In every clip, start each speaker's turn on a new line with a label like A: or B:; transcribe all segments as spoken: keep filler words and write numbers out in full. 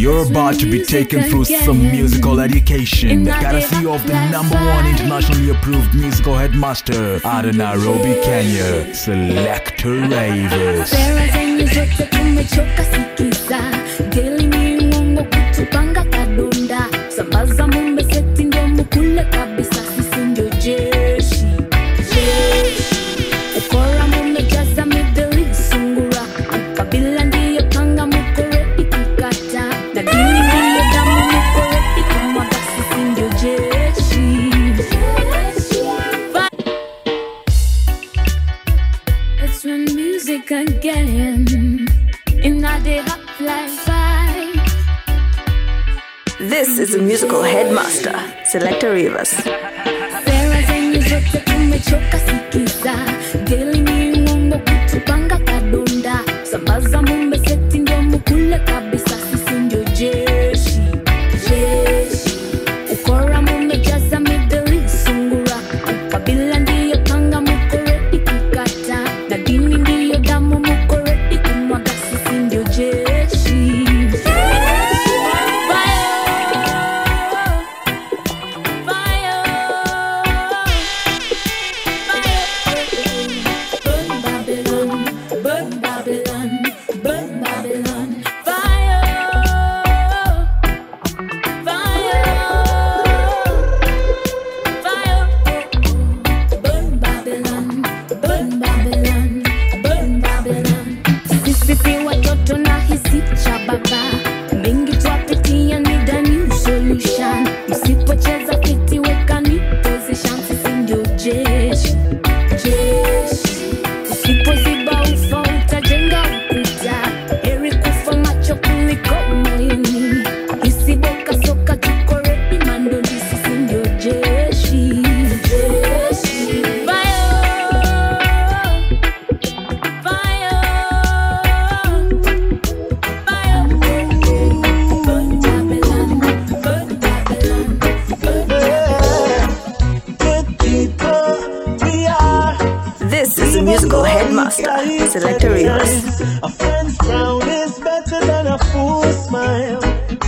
A: You're about to be taken through some musical education. Courtesy of the number one internationally approved musical headmaster out of Nairobi, Kenya, Selector Ravers.
B: Sambaza mumbe seti ndio mukule kabisa, sisi ndio jeshi. Ukora mume jaza mideli sungura, kabila ndiyo panga muko ready kukata, na dini ndiyo damu muko ready kumwaga, sisi ndio jeshi. It's when music again in a day hot life.
C: This is the musical headmaster, Selector Ravers.
B: Sambaza mumbe seti ndio mukule kabisa, sisi ndio jeshi. Jeshi. Ukora mume jaza mideli sungura, kabila ndiyo panga muko ready kukata, na dini ndiyo damu muko ready kumwaga, sisi ndio jeshi.
C: This is the musical headmaster, Selector Ravers.
D: A friend's frown is better than a fool's smile.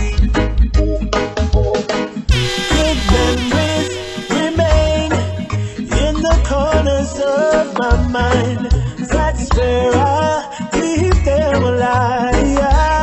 D: Good memories remain in the corners of my mind. That's where I keep them alive.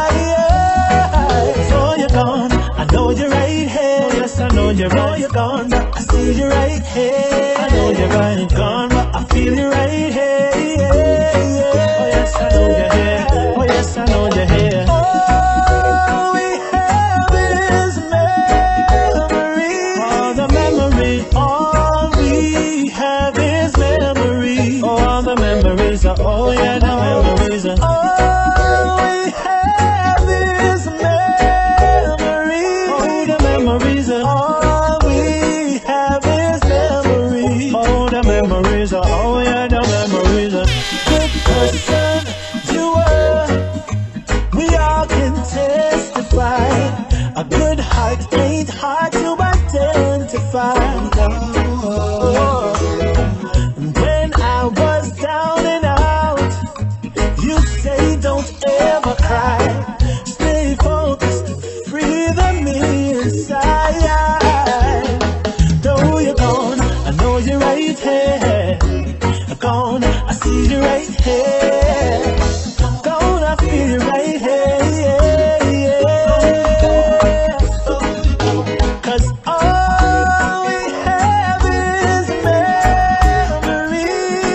D: So you're gone, I know you're right here. Yes, I know you're right. You're gone, but I see you right here. I know you're right, gone, but I feel you right here. Oh yes, I know you're here. Oh yes, I know you're here. All we have is memory. All the memory. All we have is memory. Oh, all the memories are. Oh yeah, the memories are. All we have is memory. Oh, the memories are. All we have is memory. Oh, the memories are. Oh yeah, the memories are. Good person you were, we all can testify. A good heart ain't hard to identify. Oh. When I was down and out, you say don't ever cry. Stay focused, free the me inside. Though you're gone, I know you're right here. Gone, I see you right here. Gone, I feel you right here. Yeah, yeah. Cause all we have is memory.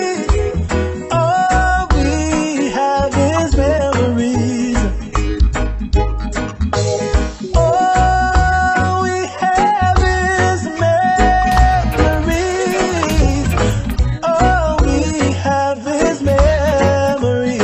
D: All we have is memories. All we have is memories. All we have is memories.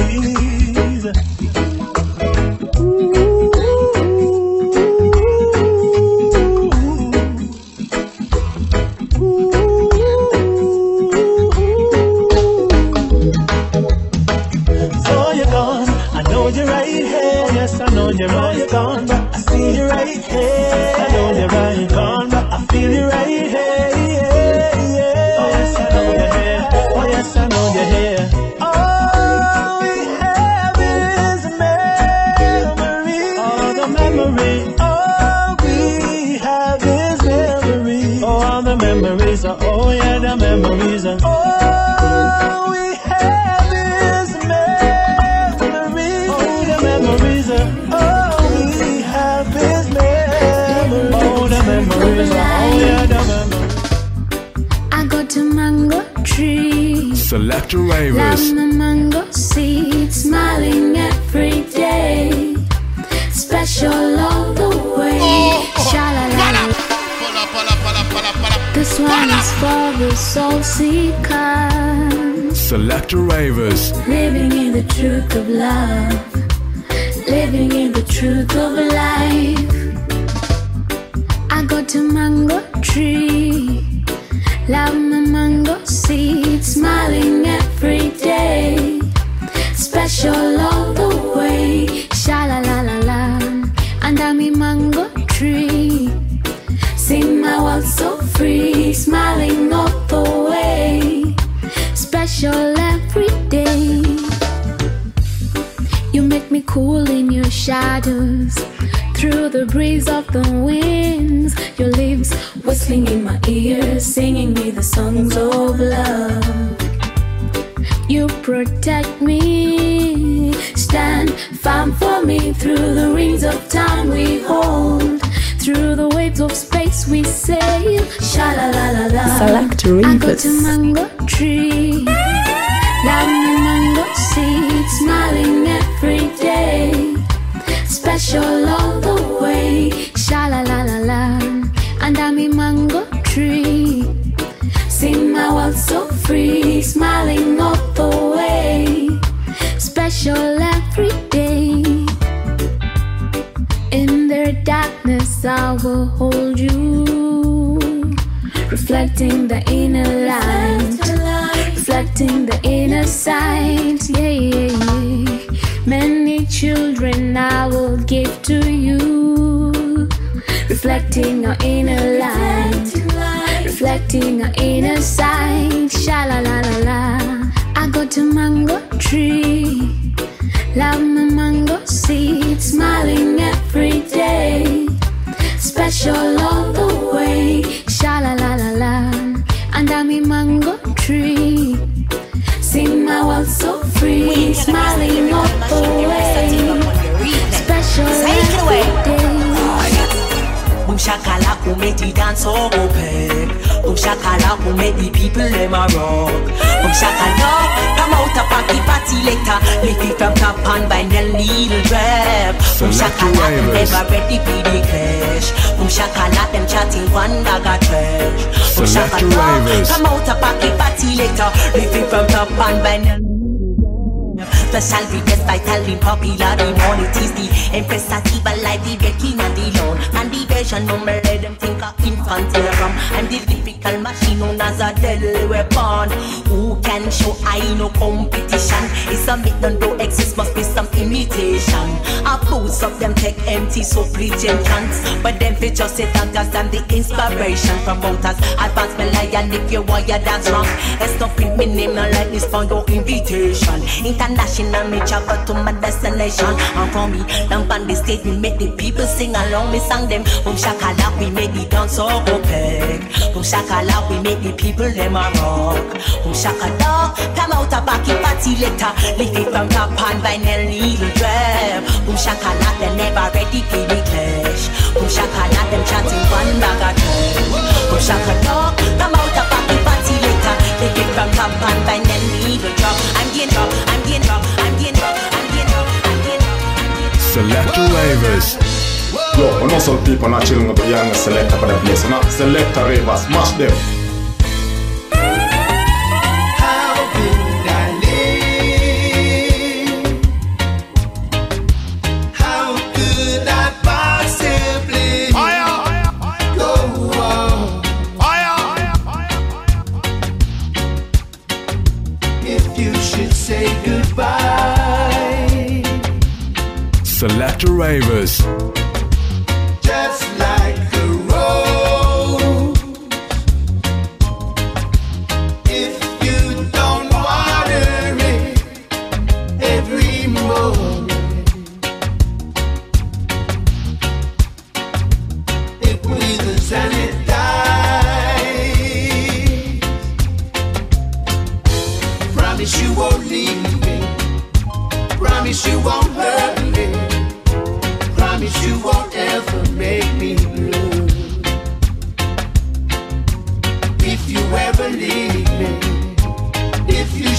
D: So you're gone, I know you're right here. Yes, I know you're right, you're gone, but I see you right here. I know you're right, you're gone, but I feel you right here. Yeah, yeah. Oh yes, I know you're here. Oh yes, I know you're here. All we have is memory. All the memories.
A: Selector Ravers.
B: Love my mango seed, smiling every day. Special all the way. Sha-la-la. This one is for the soul seekers.
A: Selector Ravers.
B: Living in the truth of love. Living in the truth of life. I go to mango tree. Love my mango seed, smiling every day. Special all the way. Sha-la-la-la-la. Under me mango tree. Sing my world so free, smiling all the way. Special every day. You make me cool in your shadows. Through the breeze of the winds, your lips whistling in my ears, singing me the songs of love. You protect me, stand firm for me. Through the rings of time we hold, through the waves of space we sail. Sha-la-la-la-la.
C: Selector
B: I go
C: Ravers.
B: to mango tree. Love me mango seed, smiling every day. Special all the way. Sha-la-la-la-la. Under me mango tree. Sing my world so free, smiling all the way. Special every day. In their darkness I will hold you, reflecting the inner light, reflecting the inner sight. Yeah, yeah, yeah. Many children I will give to you, reflecting our inner light, reflecting our inner sight. Sha-la-la-la-la. I go to mango tree. Love my mango seed, smiling every day. Special all the way. Sha-la-la-la-la. Under me mango tree. Sing my world so free, smiling all the way. Special every day.
E: Boom shakala who make the dance all open. Boom shakala who make the people them a rock. Boom shakala, come out a party party later. Lift it from top and by the little drop. Boom shakala never ready for the clash. Boom shakala them chatting one bag of trash. Boom shakala, come out a party party later. Lift it from top and by the special request vitally popular in all it is the Empress Sativa life the king and the lone and the version number let them think of infanterum and the typical machine known as a deadly weapon. Who can show I no competition? It's a myth don't do exist, must be some imitation. A boost of them take empty so pretensions, but them fit just sit and just and the inspiration promoters advance me lion if you want your dance wrong. Let's not print me name no like this for your invitation. International me travel to my destination. And from me, down on the stage we make the people sing along. Me sang them. Boom shakala, we make the dance so opaque. Boom shakala, we make the people them a rock. Boom shakala, come out a backy party later. Lift it from top and by a little drop. Boom shakala, they never ready for the clash. Boom shakala, them chanting one bag of trash. Boom shakala, come out a backy party later. Lift it from top and by a little drop. I'm getting drop, I'm getting drop.
A: Selector Ravers.
F: Yo, when some people not chilling with the young selector for the place, and not Selector Ravers, smash them.
G: How could I live? How could I possibly go on if you should say goodbye?
A: Selector Ravers.
G: Just like a rose, if you don't water it every morning, it withers and it dies. Promise you won't leave me. Promise you won't hurt me. Promise you won't ever make me blue. If you ever leave me, if you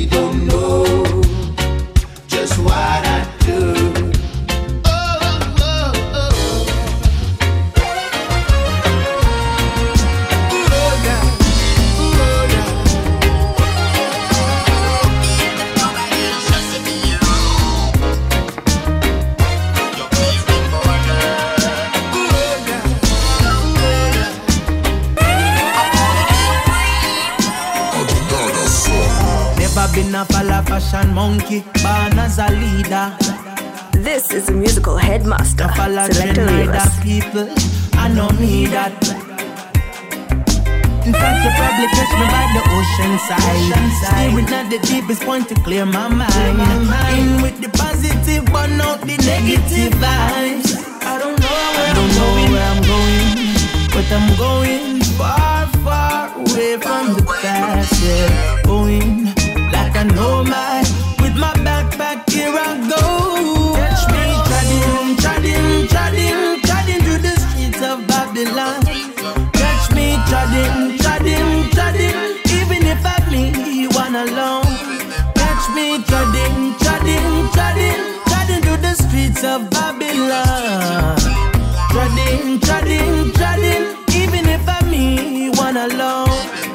G: really don't know just what I do.
E: Been a follow fashion monkey, born as a leader.
C: This is the musical headmaster, Selector Rivers.
E: People, I know me that. In fact, you probably catch me by the ocean side. Steering at the deepest point to clear my mind. In with the positive, but not the negative vibes. I don't know where, I don't I'm, know going. where I'm going, but I'm going far, far away from the past. Yeah, going like I know my, with my backpack, here I go. Catch me treading, treading, treading, treading through the streets of Babylon. Catch me treading, treading, treading, even if I'm me, one alone. Catch me treading, treading, treading, treading through the streets of Babylon. Treading, treading, treading, even if I'm me, one alone.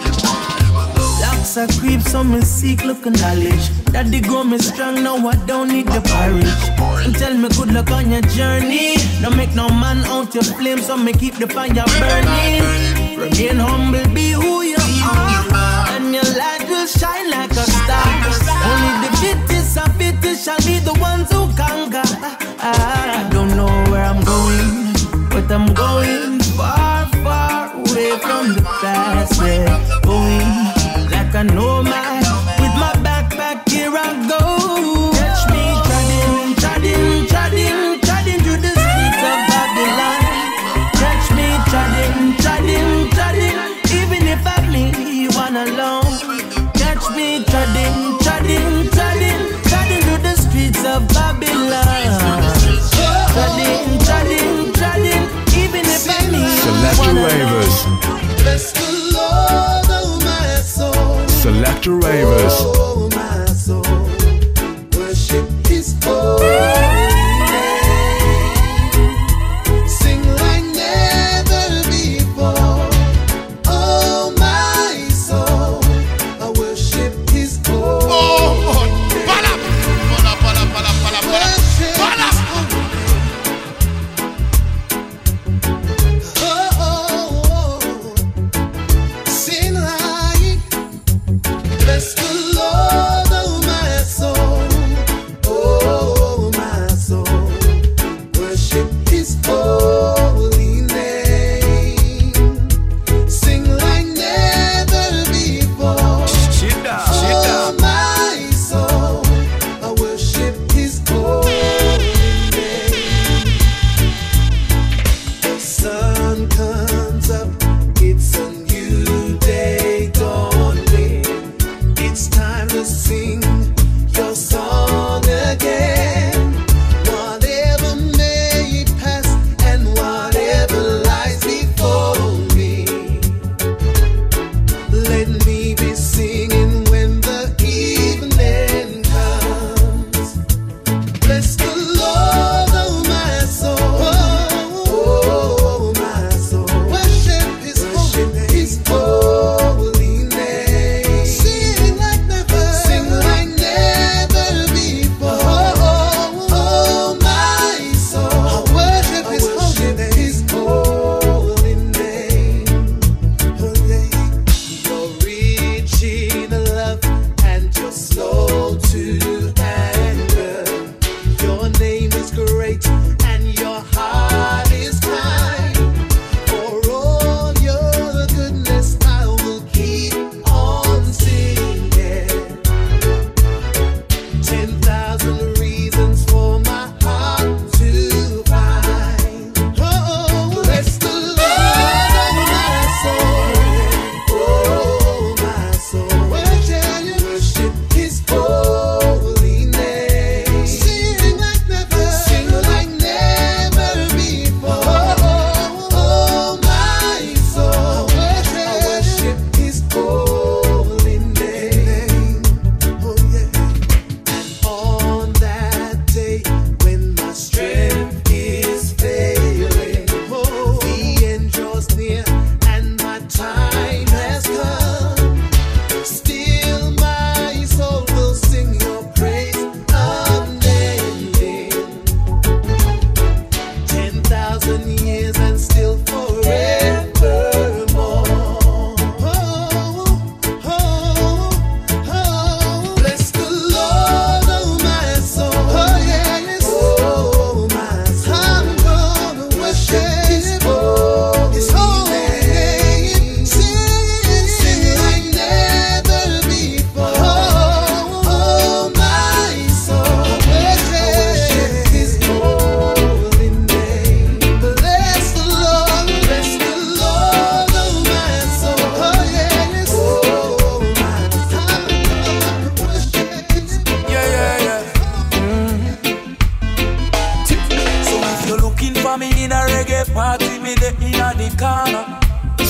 E: I creep, so me seek, look and knowledge. Daddy grow me strong, now I don't need the porridge. And tell me good luck on your journey. Don't make no man out your flame, so me keep the fire burning. Remain humble, be who you are, and your light will shine like a star. Only the fittest and fittest shall be the ones who conquer. I don't know where I'm going, but I'm going far, far away from the past. Yeah, going I know my, with my backpack, here I go. Catch me treading, treading, treading, treading through the streets of Babylon. Catch me treading, treading, treading, even if I'm me, one alone. Catch me treading, treading, treading, treading through the streets of Babylon. Treading, treading, treading, even if I'm me,
A: Selector Rivers.
G: Bless the Lord, oh my soul.
A: Selector Rivers.
G: Oh, my soul, worship His holy name. Sing like never before. Oh, my soul, I worship His holy name. Worship His holy name. Oh, oh, oh. Sing like bless the Lord, oh my soul, oh my soul, worship His holy name. Sing like never before. Oh my soul, I worship His holy name. The sun comes up, it's a new day dawning. It's time to sing your song again. Whatever may pass and whatever lies before me, let me be singing when the evening comes. Bless the Lord, oh my soul, oh my soul, worship His holy, His holy name. Sing like never, sing like never before.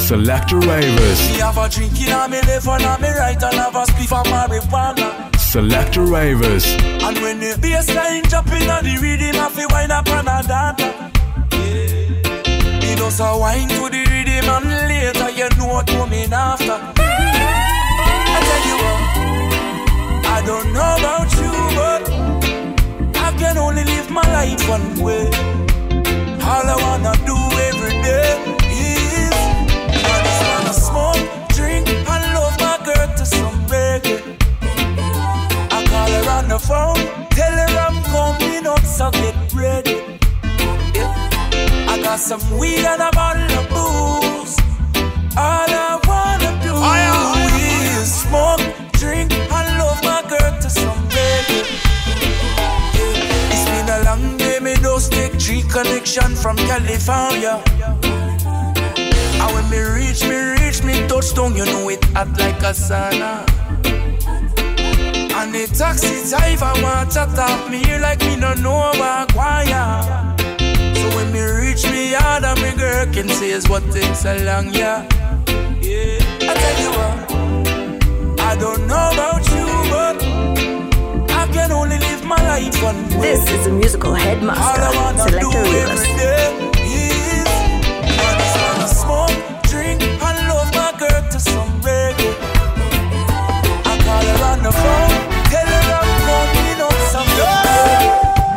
A: Selector Ravers.
H: Me have a drink in on me left and on me right, and have a spliff of marijuana.
A: Selector Ravers.
H: And when the bassline jumping on the rhythm, I feel wine up on a data. Yeah. Me does a wine to the rhythm, and later you know what coming after. I tell you what, I don't know about you, but I can only live my life one way. All I wanna do every day is I just wanna smoke, drink, and love my girl to some reggae. I call her on the phone, tell her I'm coming up, so get ready. Yeah. I got some weed and a bottle of booze. All I wanna do oh, yeah, oh, yeah. is smoke, drink, and love my girl to some reggae. Yeah. It's been a long day, me those take three connection from California. And when me reach, me reach, me touchdown, you know it hot like a sauna. And the taxi driver want to talk me here like me no know about choir. So when me reach me yard and me girl can say is what takes so long, yeah. Yeah, I tell you what, I don't know about you, but I can only live my life one way.
C: This is the musical headmaster, Selector Ravers.
H: Is I just wanna smoke, drink, and love my girl to some reggae. I call her on the phone, tell her I'm coming up some reggae.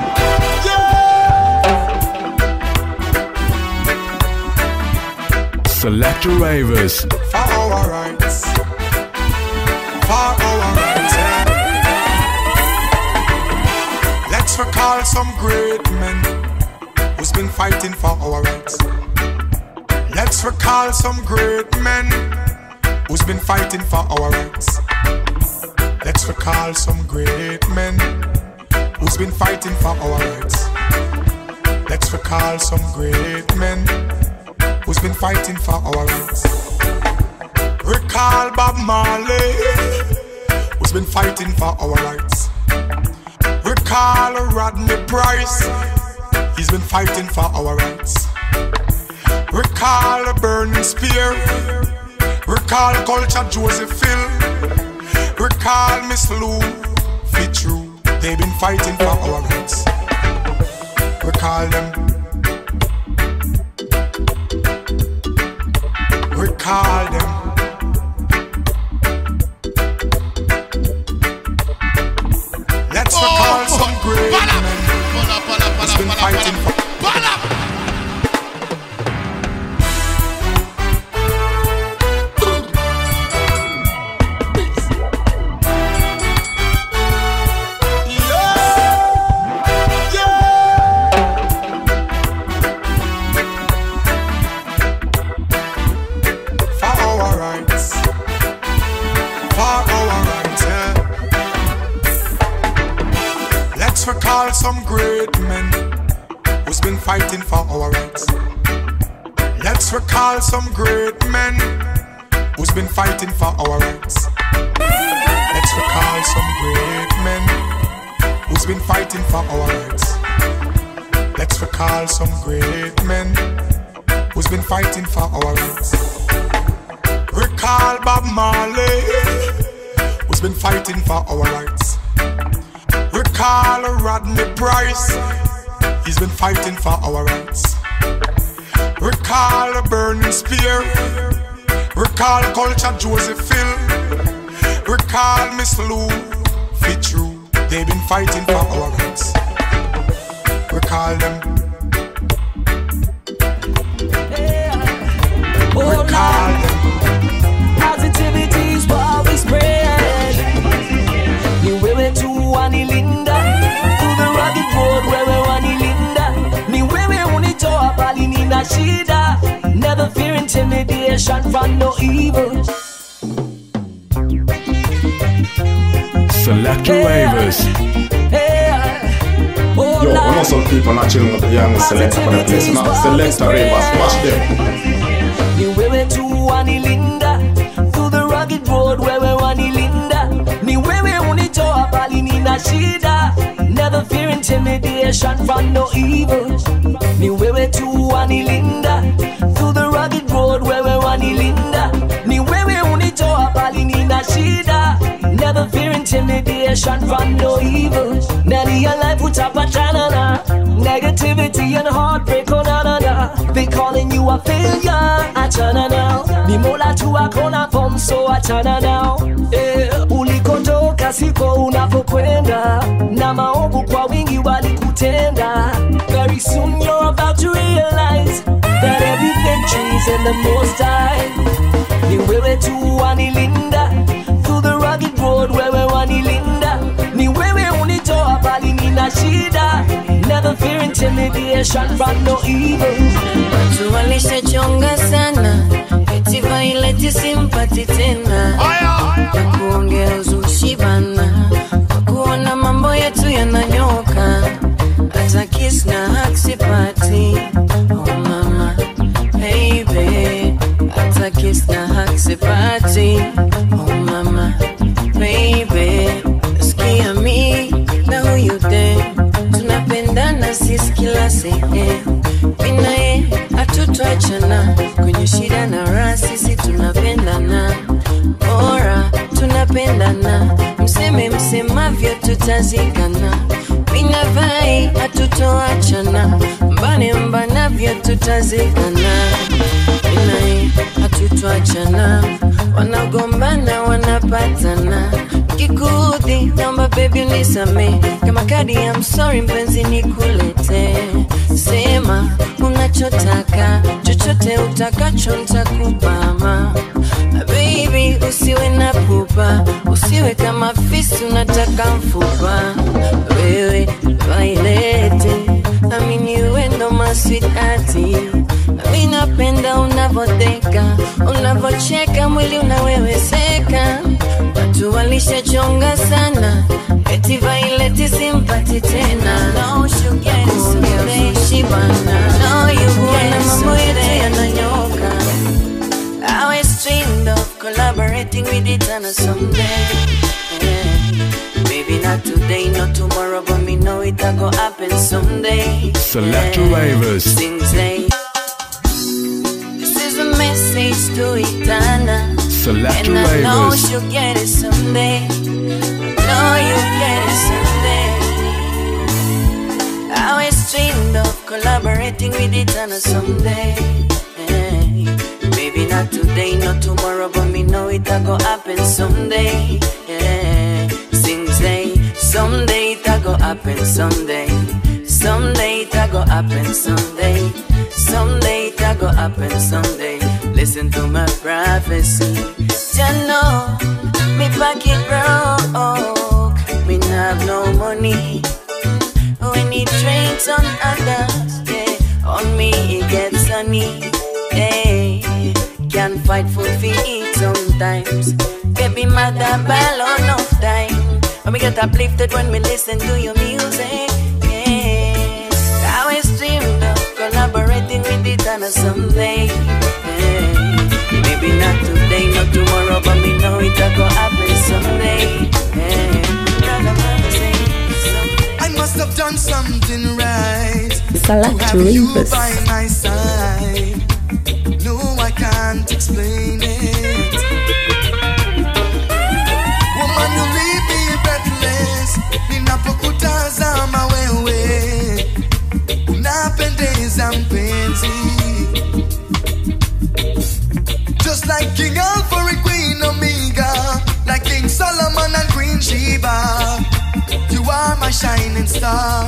A: Selector Ravers.
I: For our rights, for our rights, yeah. Let's recall some great men who's been fighting for our rights. Let's recall some great men who's been fighting for our rights. Let's recall some great men who's been fighting for our rights. Let's recall some great men who's been fighting for our rights. Recall Bob Marley, who's been fighting for our rights. Recall Rodney Price, he's been fighting for our rights. Recall Burning Spear, recall Culture Joseph Phil, recall Miss Lou Fitzroy, they've been fighting for our rights. Recall them. Recall them. Let's oh, recall oh, some great men who's been fighting for. Some great men who's been fighting for our rights. Let's recall some great men who's been fighting for our rights. Let's recall some great men who's been fighting for our rights. Let's recall some great men who's been fighting for our rights. Recall Bob Marley, who's been fighting for our rights. Recall Rodney Price, he's been fighting for our rights. Recall Burning Spear, recall Culture Joseph Phil, recall Miss Lou Fitzroy, they've been fighting for our rights. Recall them. Recall them.
E: Positivity is what we spread. You will it to Wani Linda, to the rugged road where we Wani Linda. Me where we only to a bali nina shida. Never fear intimidation from no evil.
A: Selector Ravers.
F: Yo, we know some people not chilling with the young selector for the place. Now, Selector Ravers, watch them.
E: You will it to Wani Linda, to the rugged road where we Wani Linda. Me where we only to a bali nina shida. Never fear intimidation from no evil. Me where we to Wani Linda, to the rugged road where we Wani wanilinda, ni wewe unitoa bali nina shida. Never fear intimidation from no evil. Nani your life utapatana na negativity and heartbreak, oh na na na. They calling you a failure, achana now. Ni mola tu akona form, so achana now. Eh, ulikotoka siko unapokwenda, na maovu kwa wingi walikutenda. Very soon you're about to realize that every victory is in the Most High. Ni wewe tu wanilinda through the rugged road, wewe wanilinda, ni wewe unitoa bali nina shida. Never fear intimidation from no evil.
J: Watu walishachonga sana, eti Violet simpati tena, na kuongea uzushi bana, kuona mambo yetu yananyoka, hata kiss na hug sipati. Oh mama, baby, hata kiss na hug sipati. Oh mama, baby, sikia mi na huyu de, tunapendana sisi kila sehemu. Mina ye hatutoachana, kwenye shida na raha sisi tunapendana. Bora tunapendana, mseme msemavyo tutazikana. Mina vai hatutoachana, mbane mbanavyo tutazikana. Mina ye hatutoachana, wanagombana wanapatana. Kikudhi naomba baby unisame, kama kadi I'm sorry mpenzi nikulete. Sema unachotaka, chochote utakacho nitakupa ma. Baby usiwe na pupa, usiwe kama fisi unataka mfupa. Wewe Violet, amini wewe ndo my sweethearty. Mimi napenda unavoteka, unavocheka mwili unaweweseka. Watu walishachonga sana, eti Violet simpati tena. No sugar someday shibana, no you wanna mambo yote yananyoka. I was dreamed of collaborating with it on a someday, yeah. Maybe not today, not tomorrow, but me know it'll go happen someday.
A: Select yeah. Ravers.
J: Things say this is a message to Etana.
A: Select
J: and I know
A: Ravers.
J: she'll get it someday. I know you'll get it someday. I always dreamed of collaborating with it on a someday, yeah. Maybe not today, not tomorrow, but me know it'll go happen someday, yeah. Sing say, someday it'll go happen someday. Someday it'll go happen someday. Someday it'll go happen someday. Listen to my prophecy. Just know, me pocket broke, me have no money. When it rains on others, yeah, on me it gets sunny. Hey, can't fight for feet sometimes. Baby mother ball enough time. When me get uplifted when me listen to your music, yeah. I always dreamed of collaborating with it on a someday, yeah. Maybe not today, not tomorrow, but me know it'll go happen someday, yeah.
G: I must have done something right.
C: Select
G: to have you
C: Ravers.
G: by my side. No, I can't explain it. Woman, you leave me breathless. Ninapokutazama wewe, unapendeza mpenzi. Just like King Alpha and Queen Omega, like King Solomon and Queen Sheba, you are my shining star.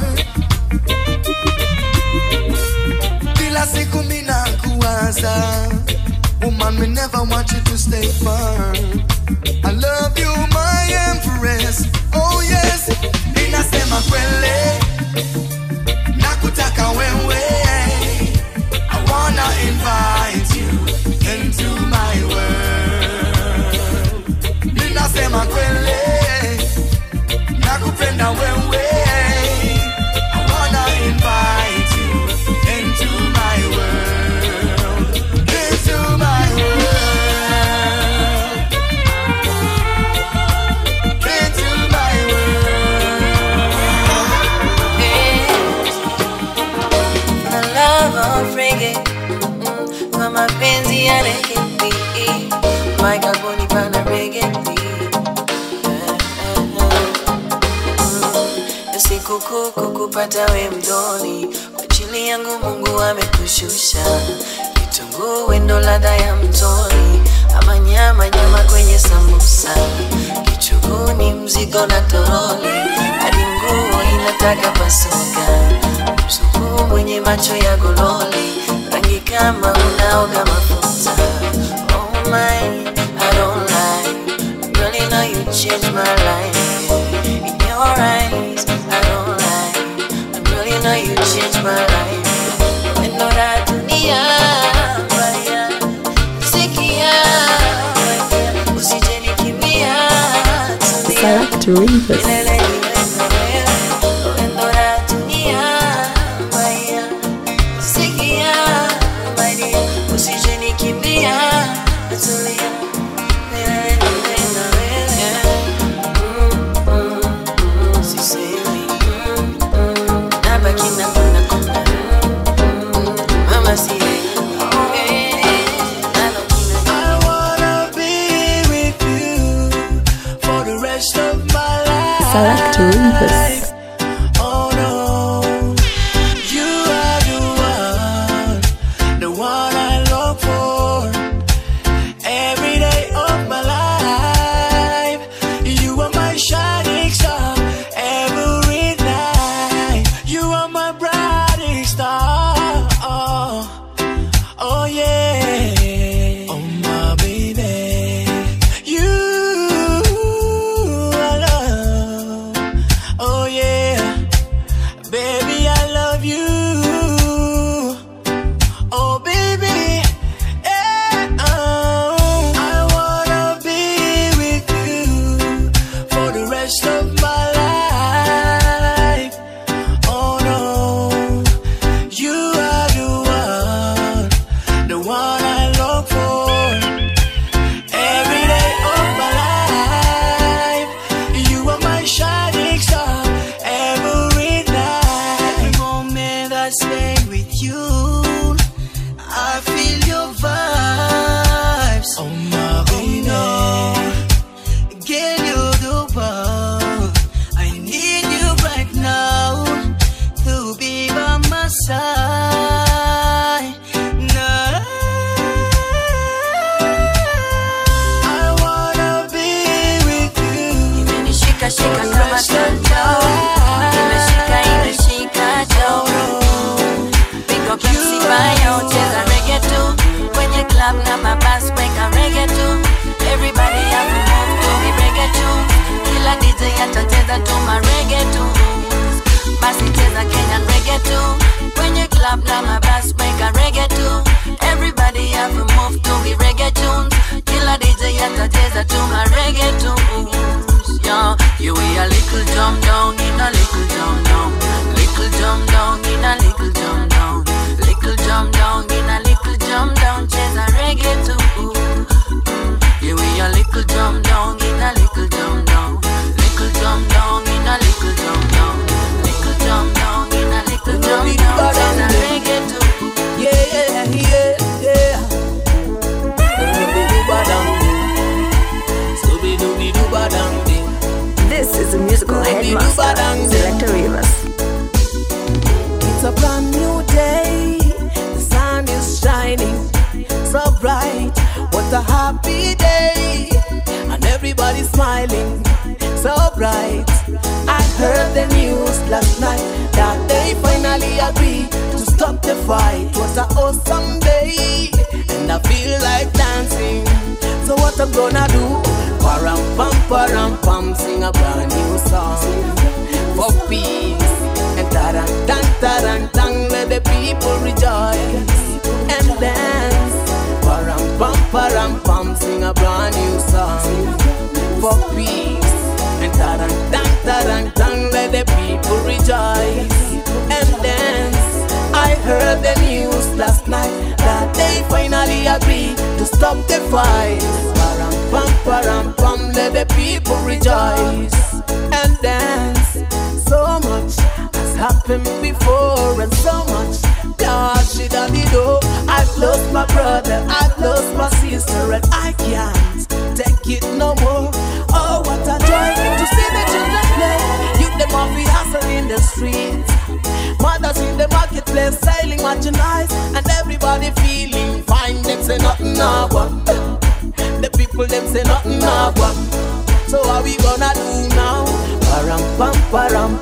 G: Kila siku mina kuwaza, woman, we never want you to stay far. I love you, my empress. Oh yes, ninasema kwele, nakutaka wewe. I wanna invite you into my world. Ninasema kwele, nakupenda wewe. I wanna invite you into my world, into my world, into my world.
J: sikukuu kukupata we mdoni, kwa chini yangu Mungu amekushusha. Kitunguu wendo ladha ya mtoni, ama nyama nyama kwenye sambusa. Kichuguni mzigo na toroli, hadi nguo inataka pasuka. Msuku mwenye macho ya gololi, rangi kama unaoga mafuta. Oh my, I don't lie, girl you know you changed my life. In your eyes, I don't lie, girl you know you changed my life. When no da dunia, baya, sikia, usije nikimbia.
C: Select Rivers. Select Rivers. This is a musical headmaster, Selector Rivers.
K: It's a brand new day, the sun is shining so bright. What a happy day, and everybody's smiling so bright. I heard the news last night that they finally agreed to stop the fight. What a awesome day, and I feel like dancing. So what I'm gonna do? Param pam param pam, sing a brand new song for peace. And taran tan taran tan, let the people rejoice and dance. Param pam param pam, sing a brand new song for peace. And taran tan taran tan, let the people rejoice and dance. I heard the news last night that they finally agreed to stop the fight. Param pam param pam, let the people rejoice and dance. So much has happened before, and so much God should have did. Oh, I've lost my brother, I've lost my sister, and I can't take it no more. Oh, what a joy to see the children play. You them off the hustle in the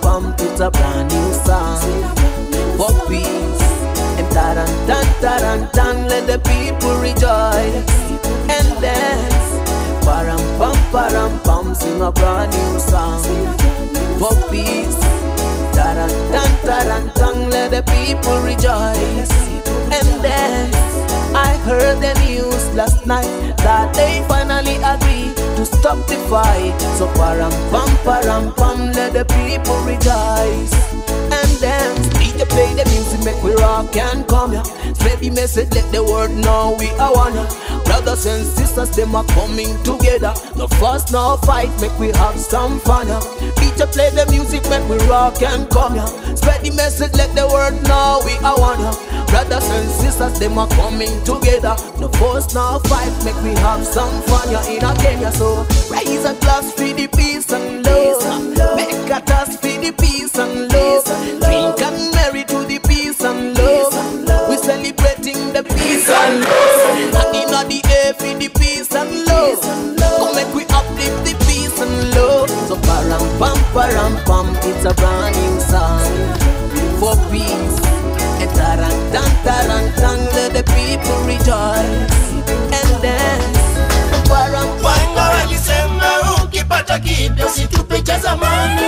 K: pam, it's a brand new song for peace. And taran tan taran tan, let the people rejoice and dance. Param pam param pam, sing a brand new song for peace. Taran tan taran tan, let the people rejoice and dance. I heard the news last night that they finally agreed to stop the fight. So param pam param pam, let the people rejoice and dance. D J play the music, make we rock and come here. Spread the message, let the world know we are one. Brothers and sisters, them are coming together. No fuss, no fight, make we have some fun. D J play the music, make we rock and come here. Spread the message, let the world know we are one. Brothers and sisters, them are coming together. No fuss, no fight, make we have some fun. You're in a Kenya, so raise a glass for the peace and love. Make a toast for the peace and love. Drink and marry to the peace and love. We celebrating the peace and love. And in the air for the peace and love. Come make we uplift the peace and love. So param pam param pam, it's a brand new song for peace. And taran tan taran tan, let the people rejoice and dance. Param pam
L: walisema ukipata kido situpe cha zamani.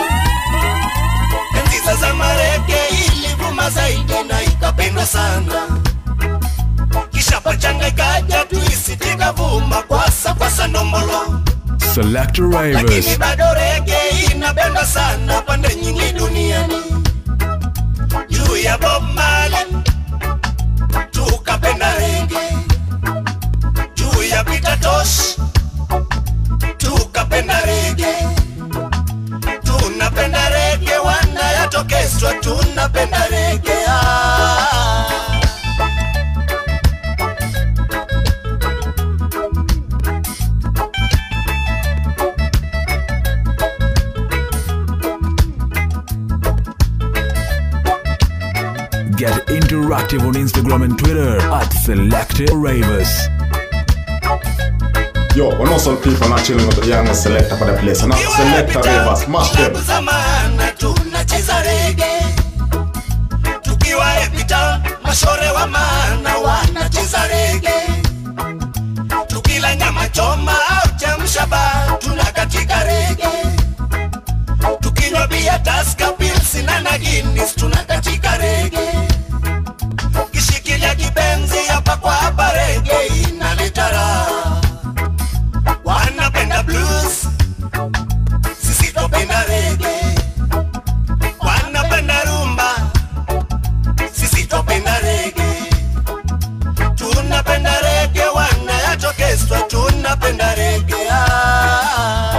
L: Enzi za zamareke ilivuma zaidi na ikapendwa sana. Kisha pachanga ikaja tuisitika vuma kwasa kwasa nombolo.
A: Selector Ravers.
L: Lakini bado reggae inapendwa sana pande nyingi duniani. Juu ya Bob Marley tukapenda reggae. Juu ya Peter Tosh tukapenda reggae. Tunapenda reggae, wana yatokeswa tunapenda reggae. Ah.
A: Get interactive on Instagram and Twitter at Selector Ravers.
F: Yo, when also people are chilling with the young selector for the place, and not Selector Ravers, smash them.
L: Tunacheza reggae. Tukiwa epita, mashore wa maana wanacheza reggae. Tukila nyama choma au chamshaba, tunakatika reggae. Tukinywa bia Tusker, Pilsner na Guinness, tunakatika reggae. Kishikilia kipenzi hapa kwa hapa reggae inaleta raha. Wanapenda blues, sisi tupenda reggae. Wanapenda rumba, sisi tupenda reggae. Tunapenda reggae, wana yatokeswa tunapenda reggae. Ah.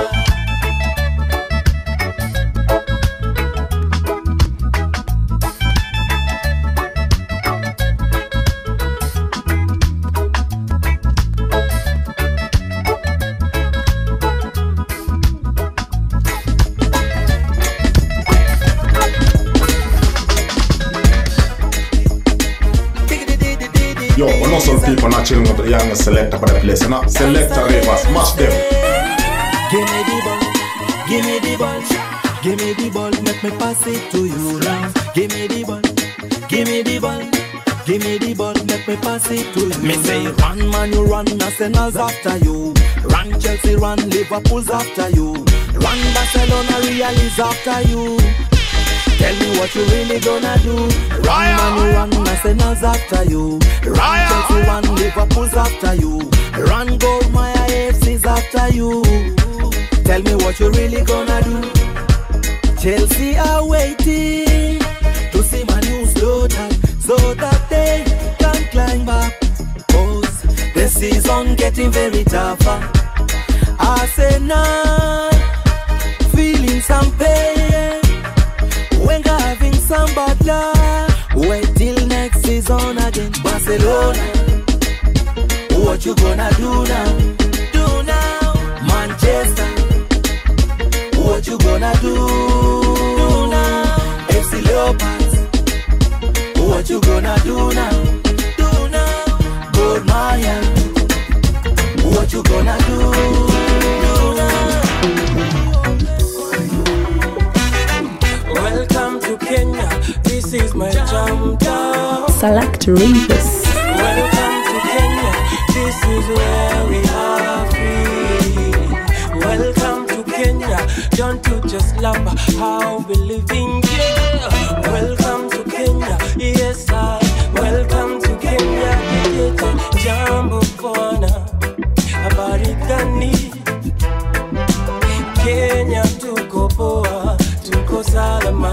F: Yo, when also people are chilling with the young selector for the place, and not Selector Ravers, smash them.
M: Give me the ball, give me the ball, give me the ball, make me pass it to you now. Give me the ball, give me the ball, give me the ball, make me pass it to you. Me say run man, you run, Arsenal's after you. Run Chelsea, run Liverpool's after you. Run Barcelona, Real is after you. Tell me what you really gonna do. Run man, you run, Arsenal's after you. Run Chelsea, run Liverpool's after you. Run Gold, my A F C's after you. Tell me what you really gonna do. Chelsea are waiting to see my new slow down, so that they can climb back. Cause the season getting very tougher. Arsenal feeling some pain. Wenger having some bad luck. Wait till next season again. Barcelona, what you gonna do now? Do now. Manchester, what you gonna do? Do now. F C Leopards, what you gonna do now? Do now. Gold Maya, what you gonna do? Do now.
E: Well,
B: Select Rivers.
H: Welcome to Kenya, this is where we are free. Welcome to Kenya, don't you just love how we living here? Welcome to Kenya, yes I. Welcome to Kenya, jambo bwana, habari gani? Kenya tuko poa, tuko salama.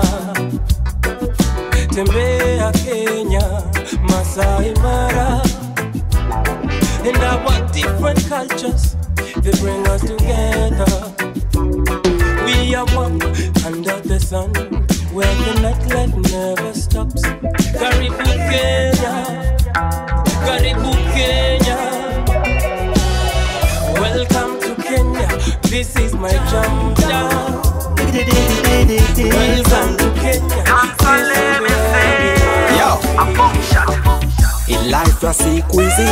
H: Tembea Kenya, Masai Mara. And our different cultures, they bring us together. We are one under the sun, where the nightlife never stops. Karibu Kenya, Karibu Kenya. Welcome to Kenya, this is my jam down. Welcome to Kenya,
M: yo, in life ya siku hizi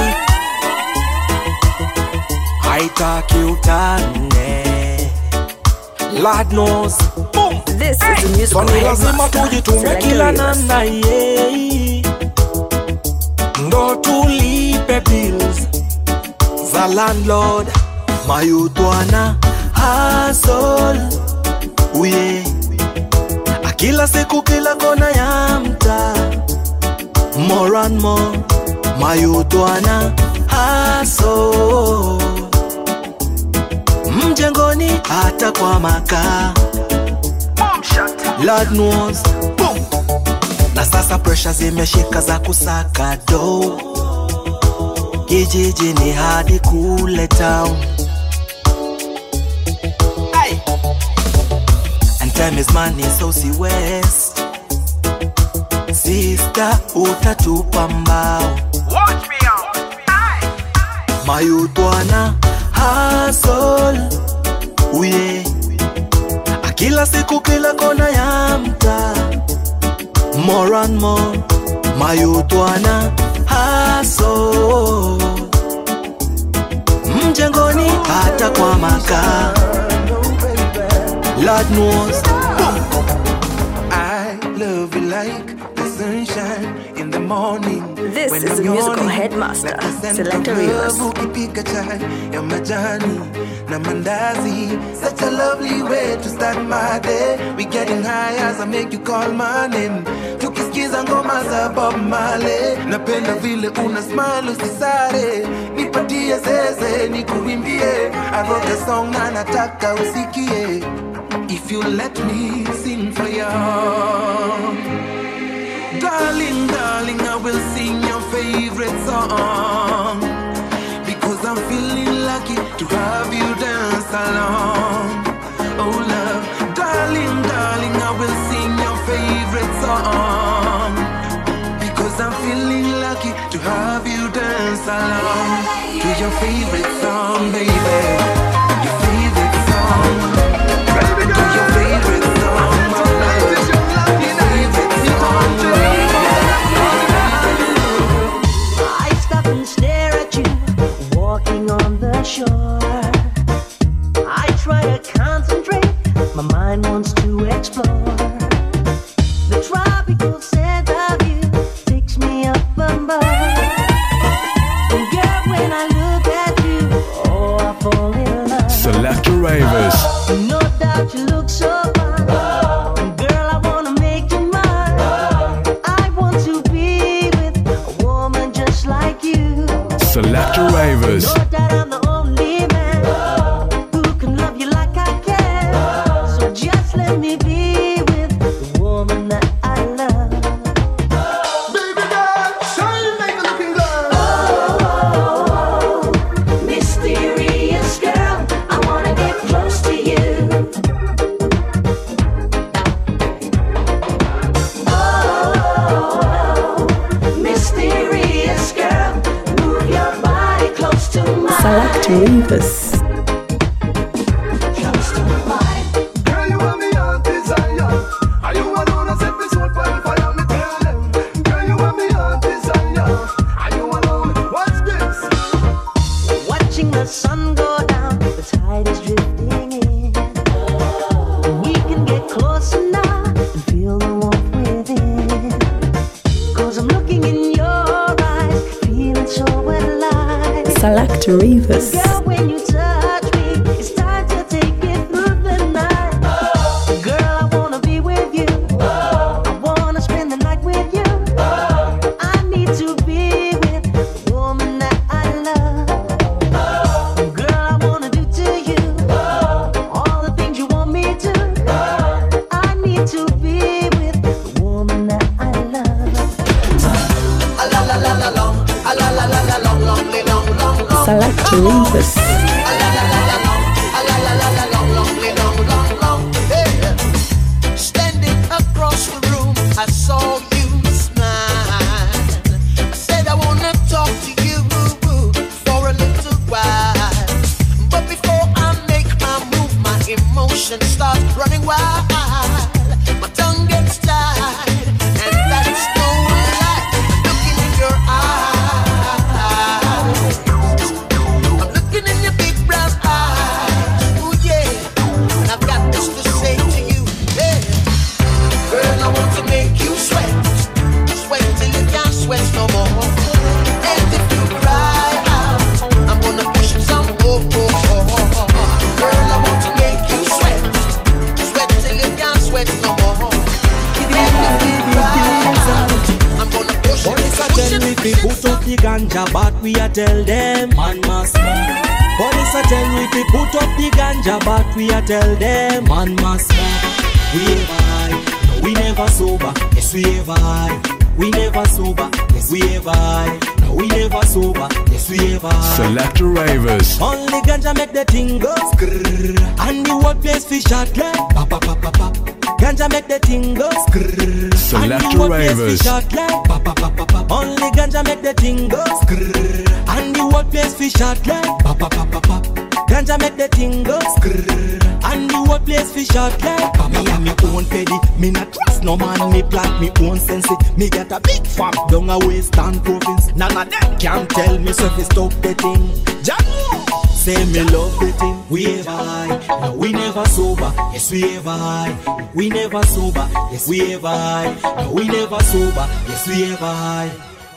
M: haitaki utane. Lord knows, boom.
C: This is a musical
M: so ni lazima tujitume kila namna ye, ndo tulipe bills za landlord. Mayutu wana hustle, uye akila siku kila kona ya mta. More and more, mayutu wana hustle, mjengoni hata kwa maka. Lord knows, boom. Na sasa pressure zimeshika za kusaka do. Kijiji ni hadi kule town. Hey. And time is money, so si west. Sister utatupa mbao. Watch me out. Mayutu wana hustle, uye akila siku kila kona ya mta. More and more, mayutu wana hustle, mjengoni hata kwa maka. Lord knows,
N: I love you like the sunshine in the morning.
C: This
N: when
C: is
N: I'm
C: a musical
N: yawning,
C: headmaster,
N: like
C: Selector Rivers.
N: Ukipika chai ya majani na mandazi, such a lovely way to start my day. We getting high as I make you call my name. Tukisikiza ngoma za Bob Marley. Napenda vile una smile usisare, nipatie zeze nikuimbie. I wrote a song na nataka usikie. If you let me sing for you, darling, darling, I will sing your favorite song, because I'm feeling lucky to have you dance along. Oh love, darling, darling, I will sing your favorite song, because I'm feeling lucky to have you dance along to your favorite song, baby. Your favorite song. To your favorite song, my love. Your favorite song, baby.
O: I stop and stare at you, walking on the shore. I try to concentrate, my mind wants to explore. The tropical scent of you takes me up above. And girl, when I look at you, oh, I fall in love.
A: Selector Rivers.
O: No doubt you look so fine. Girl, I wanna make you mine. I want to be with a woman just like you.
A: Selector Rivers.
O: No doubt I'm the only man who can love you like I can. So just let me be with the woman that I love.
N: Baby girl, shine like a looking glass.
O: Oh, mysterious girl, I wanna get close to you. Oh, mysterious girl, move your body close to mine.
B: Select Rivers.
O: Close to mine.
N: Girl, you want me on desire. Are you alone? I set me soul for fire. Me tell them. Girl, you want me on desire. Are you alone? What's this?
O: Watching the sun go down, the tide is drifting in. We can get closer now and feel the warmth within. 'Cause I'm looking in your
C: Selector Rivers.
O: Girl, when you touch me, it's time to take it through the night. Oh. Girl, I wanna be with you. Oh. I wanna spend the night with you. Oh. I need to be with the woman that I love. Oh. Girl, I wanna do to you oh. all the things you want me to. Oh. I need to be with the woman that I love.
L: A la la la la long, a la la la la long, long, long, long, long.
C: Selector Rivers.
L: A la la la la long, a la la la la long, long, long, long, long. Hey. Standing across the room, I saw you smile. I said I wanna talk to you for a little while, but before I make my move, my emotions start running wild. My tongue gets tied, and that's no lie. Looking in your eyes, I'm looking in your big brown eyes. Oh yeah, and I've got this to say to you, yeah. Girl, I want to make you sweat, sweat till you can't sweat no more. And if you cry out, I'm gonna push some more. Girl, I want to make you sweat, sweat till you can't sweat no more. And if you cry out, I'm gonna push it,
M: Police a
L: push
M: tell me
L: it,
M: fi
L: push
M: put up the ganja, but we a tell them man must smoke. Police a tell me fi put up the ganja, but we a tell them man must smoke. We ever high, no we never sober. Yes we ever high, we never sober. Yes we ever high, no we never sober. Yes we ever high.
A: Selector Rivers.
M: Only ganja make the thing go skrrr, and the whole place fi shot like pop pop pop pop pop. Ganja make the thing go skrrr, and the
A: Selector
M: whole place fi
A: Rivers.
M: shot like pop pop pop pop pop. Only ganja make the thing go skrrr, and the whole place fi shot like pop pop pop pop pop. Ganja make the thing go skrrr, and the whole place fi shot like pop. Me and me own petty, me not trust no man. Me plant me own sense. Me get a big farm down a western province. None of them can tell me so fi stop the thing. Jamu say me love the thing. We ever high, no we never sober. Yes we ever high, we never sober. Yes we ever high, no we never sober. Yes we ever high.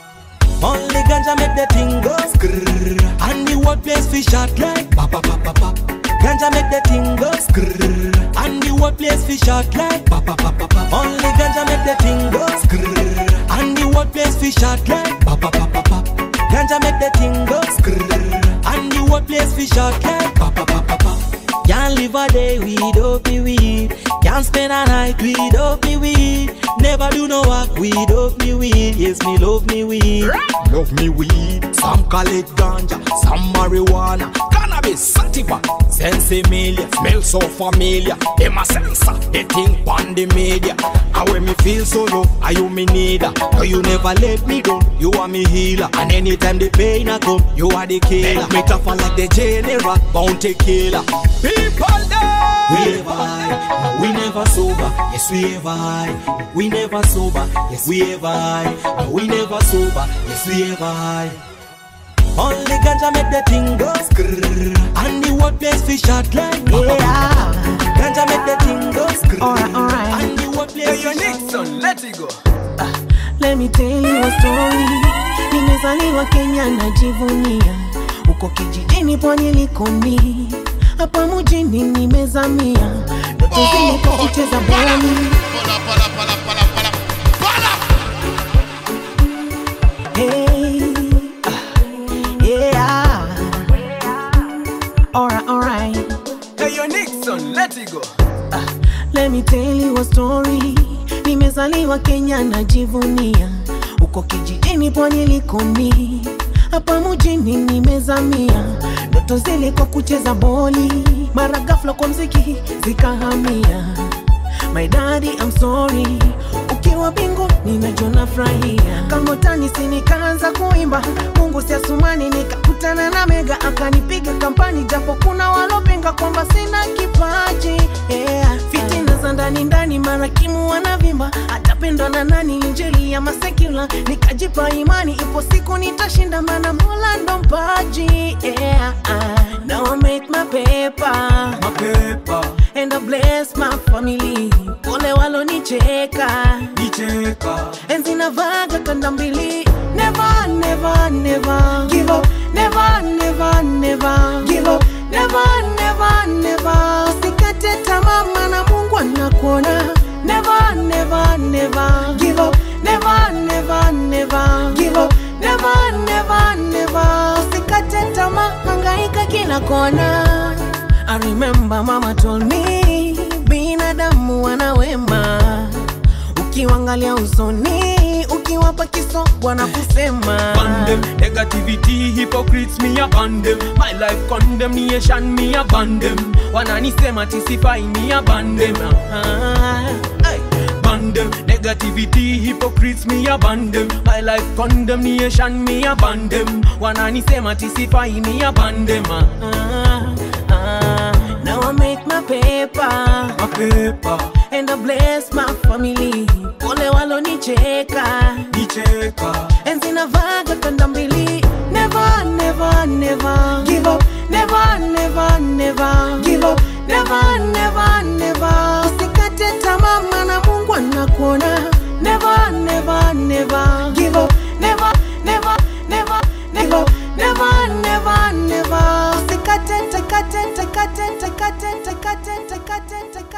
M: Only ganja make the thing go skrrr, and the whole place fi shot like pop pop pop pop pop. Ganja make the thing go skrrr, and the whole place fi shot like pop pop pop pop pop. Only ganja make the thing go skrrr, and the whole place fi shot like pop pop pop pop pop. Ganja make the thing go skrrr, and the whole place fi shot like pop pop pop pop pop. Can't live a day without me weed. Can't spend a night without me weed. Never do no work without me weed. Yes, me love me weed. Love me weed. Some call it ganja, some marijuana. Cannabis sativa, sensimilia. Smell so familiar. Them a sensor, they think on the media. And when me feel so low, are you me neither? No, you never let me go. You are me healer. And anytime the pain a come, you are the killer. Me tougher like the general, bounty killer. People there. We ever high, no, we never sober. Yes, we ever high. We never sober. Yes, we ever high. No, we never sober. Yes, we ever high. Only ganja make the thing go skrrr, and the whole place fi shot like yeah. Ganja make the thing go skrrr, alright, alright. And the whole place fi shot.
P: Let it go.
K: Uh, let me tell you a story. Nimezaliwa Kenya najivunia, uko kijijini pwani likoni, hapa mjini nimezamia, ndoto zile kwa kucheza boli.
L: Pala pala pala pala pala pala.
K: Hey, uh, yeah. Alright, alright.
P: Hey, yo, Nixon, let it go.
K: Uh, let me tell you a story. Nimezaliwa Kenya najivunia, uko kijijini pwani likoni, hapa mjini nimezamia, ndoto zile kwa kucheza boli. Mara ghafla kwa mziki zikahamia. My daddy, I'm sorry. Ukiwa bingu ninajua nafurahia. Kama utani si nikaanza kuimba. Mungu si asumani nikakutana na Mega akanipiga kampani, japo kuna walopinga kwamba sina kipaji. Yeah. Fitina za ndani ndani marakimu wanavimba. Atapendwa na nani injili ya masekula. Nikajipa imani ipo siku nitashinda, maana Mola ndo mpaji. Yeah. Now I make my paper,
P: my paper,
K: and I bless my family. Ole walo nicheka,
P: nicheka,
K: enzi navaga kanda mbili. Never, never, never give up. never, never, never give up, never, never, never. Usikate tamaa maana Mungu anakuona. Never, never, never give up, never, never, never give up, never, never, never. Usikate tamaa, hangaika kila kona. I remember mama told me, binadamu wana wema, ukiwangalia usoni, ukiwapa kiso wana kusema.
Q: Bandem, negativity, hypocrites me abandon. My life condemnation me abandon. Wananisema tisify me abandon. Hey. Bandem, negativity, hypocrites me abandon. My life condemnation me abandon. Wananisema tisify me abandon.
K: Now I make my paper,
Q: my paper,
K: and I bless my family. Ole walo nicheka,
Q: nicheka,
K: and zinavaga kanda mbili. Never, never, never give up, never, never, never give up, never, never, never.